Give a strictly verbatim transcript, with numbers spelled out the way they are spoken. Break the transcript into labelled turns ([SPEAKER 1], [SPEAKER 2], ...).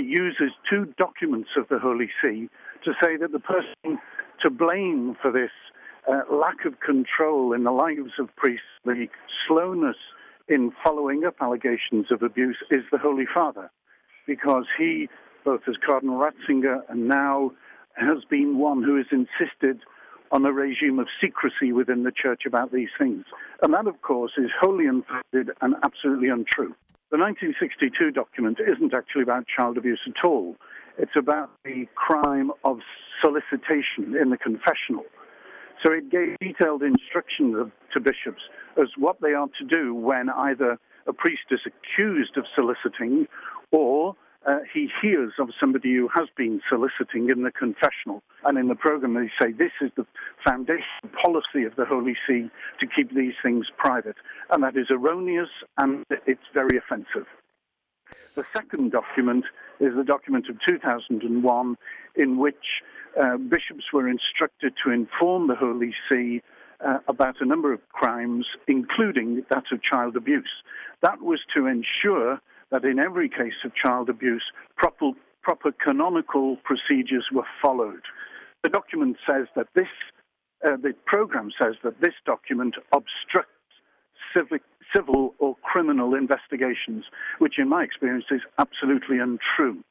[SPEAKER 1] uses two documents of the Holy See to say that the person to blame for this uh, lack of control in the lives of priests, the slowness in following up allegations of abuse, is the Holy Father, because he, both as Cardinal Ratzinger and now, has been one who has insisted on a regime of secrecy within the Church about these things. And that, of course, is wholly unfounded and absolutely untrue. The nineteen sixty-two document isn't actually about child abuse at all. It's about the crime of solicitation in the confessional. So it gave detailed instructions to bishops as what they are to do when either a priest is accused of soliciting or uh, he hears of somebody who has been soliciting in the confessional. And in the program they say this is the foundation policy of the Holy See to keep these things private. And that is erroneous and it's very offensive. The second document is the document of two thousand one in which uh, bishops were instructed to inform the Holy See uh, about a number of crimes, including that of child abuse. That was to ensure that in every case of child abuse, proper, proper canonical procedures were followed. The document says that this, uh, the program says that this document obstructs civic, civil or criminal investigations, which in my experience is absolutely untrue.